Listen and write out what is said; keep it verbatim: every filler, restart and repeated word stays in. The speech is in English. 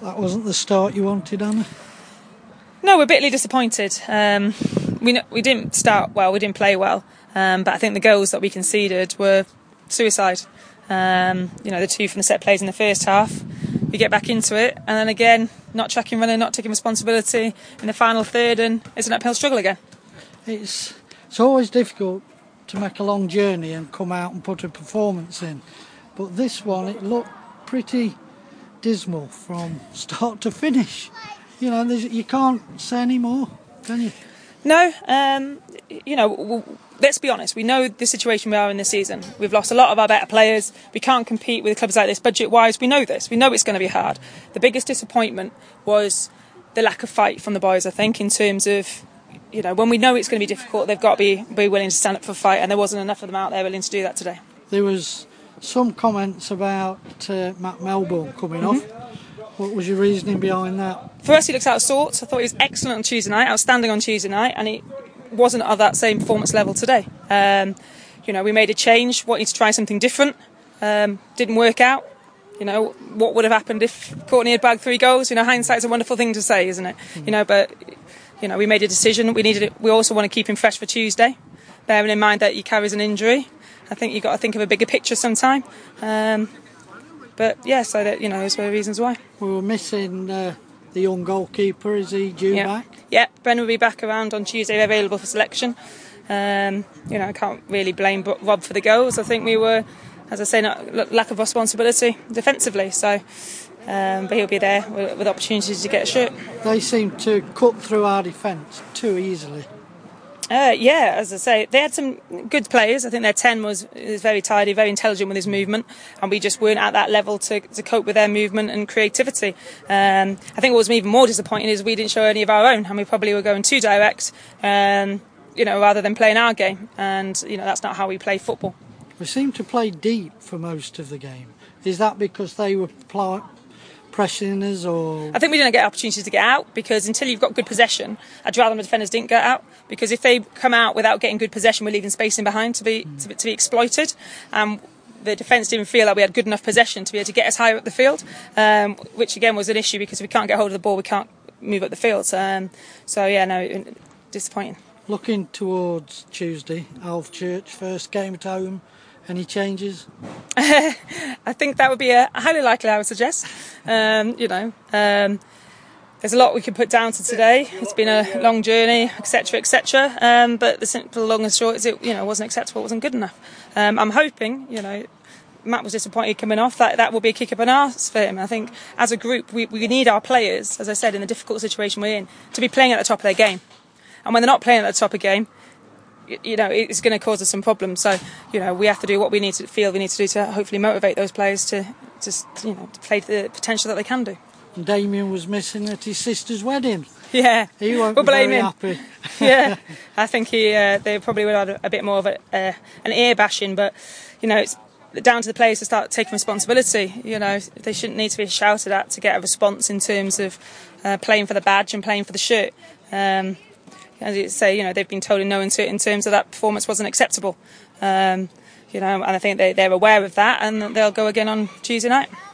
That wasn't the start you wanted, Anna? No, we're bitterly disappointed. Um, we we didn't start well, we didn't play well, um, but I think the goals that we conceded were suicide. Um, you know, the two from the set plays in the first half, we get back into it, and then again, not tracking running, not taking responsibility in the final third, and it's an uphill struggle again. It's it's always difficult to make a long journey and come out and put a performance in, but this one, it looked pretty dismal from start to finish. You know, you can't say any more, can you? No, um, you know, let's be honest. We know the situation we are in this season. We've lost a lot of our better players. We can't compete with clubs like this budget-wise. We know this. We know it's going to be hard. The biggest disappointment was the lack of fight from the boys, I think, in terms of, you know, when we know it's going to be difficult, they've got to be, be willing to stand up for a fight, and there wasn't enough of them out there willing to do that today. There was some comments about uh, Matt Melbourne coming mm-hmm. off. What was your reasoning behind that? For us, he looks out of sorts. I thought he was excellent on Tuesday night, outstanding on Tuesday night, and he wasn't at that same performance level today. Um, you know, we made a change, wanting to try something different. Um, didn't work out. You know, what would have happened if Courtney had bagged three goals? You know, hindsight's a wonderful thing to say, isn't it? Mm. You know, but you know, we made a decision. We needed it. We also want to keep him fresh for Tuesday, bearing in mind that he carries an injury. I think you've got to think of a bigger picture sometime. Um, But yeah, so that, you know, those were the reasons why. We were missing uh, the young goalkeeper. Is he due yeah. back? Yeah, Brennan will be back around on Tuesday, available for selection. Um, you know, I can't really blame Rob for the goals. I think we were, as I say, not, lack of responsibility defensively. So, um, but he'll be there with, with opportunities to get a shirt. They seem to cut through our defence too easily. Uh, yeah, as I say, they had some good players. I think their ten was, was very tidy, very intelligent with his movement, and we just weren't at that level to, to cope with their movement and creativity. Um, I think what was even more disappointing is we didn't show any of our own, and we probably were going too direct, um, you know, rather than playing our game. And you know, that's not how we play football. We seemed to play deep for most of the game. Is that because they were pl- pressing us, or? I think we didn't get opportunities to get out, because until you've got good possession, I'd rather the defenders didn't get out, because if they come out without getting good possession, we're leaving space in behind to be mm. to, to be exploited. Um, the defence didn't feel like we had good enough possession to be able to get us higher up the field, um, which again was an issue, because if we can't get hold of the ball, we can't move up the field. Um, so yeah, no, disappointing. Looking towards Tuesday, Alf Church, first game at home. Any changes? I think that would be a highly likely, I would suggest. Um, you know, um, there's a lot we could put down to today. It's been a long journey, et cetera, et cetera. Um, but the simple, long and short is it, you know, wasn't acceptable, it wasn't good enough. Um, I'm hoping, you know, Matt was disappointed coming off. That that will be a kick up an arse for him. I think as a group, we, we need our players, as I said, in the difficult situation we're in, to be playing at the top of their game. And when they're not playing at the top of the game, you know, it's going to cause us some problems. So, you know, we have to do what we need to feel we need to do to hopefully motivate those players to just, you know, to play to the potential that they can do. And Damien was missing at his sister's wedding. Yeah, he won't we'll be very him. happy. Yeah, I think he uh, they probably would have had a, a bit more of a, uh, an ear bashing, but you know, it's down to the players to start taking responsibility. You know, they shouldn't need to be shouted at to get a response in terms of uh, playing for the badge and playing for the shirt. Um, As you say, you know, they've been told in no uncertain terms that that performance wasn't acceptable. Um, you know, and I think they, they're aware of that, and they'll go again on Tuesday night.